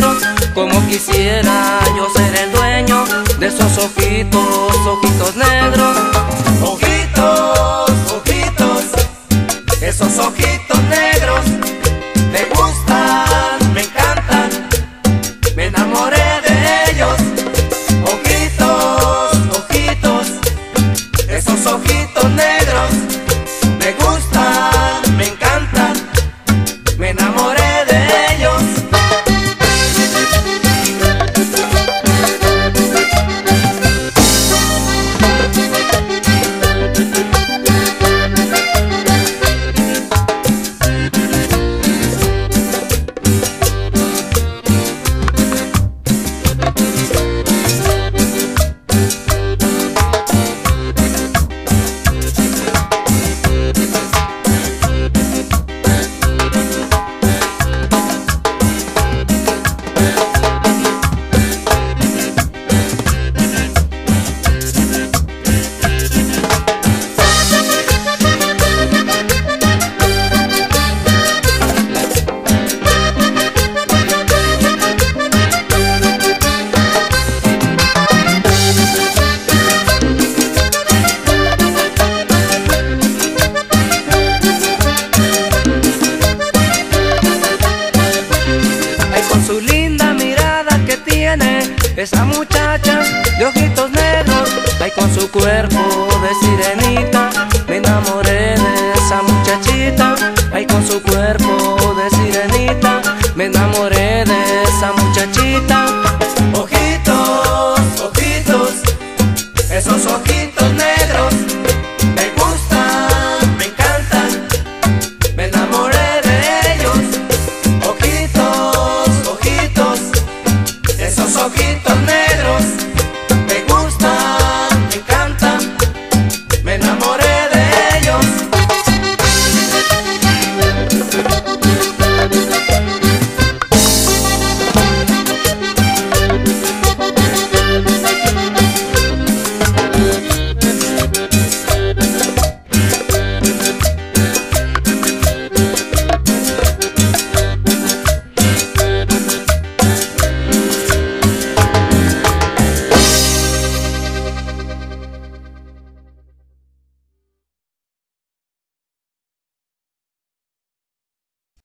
negros. Como quisiera yo ser el dueño de esos ojitos, ojitos negros. Ojitos, ojitos, esos ojitos negros me gustan, me encantan, me enamoré de ellos. Ojitos, ojitos, esos ojitos negros me gustan, me encantan, me enamoré de ellos. Su linda mirada que tiene esa muchacha de ojitos negros, ay, con su cuerpo de sirenita, me enamoré de esa muchachita, ay, con su cuerpo de sirenita, me enamoré.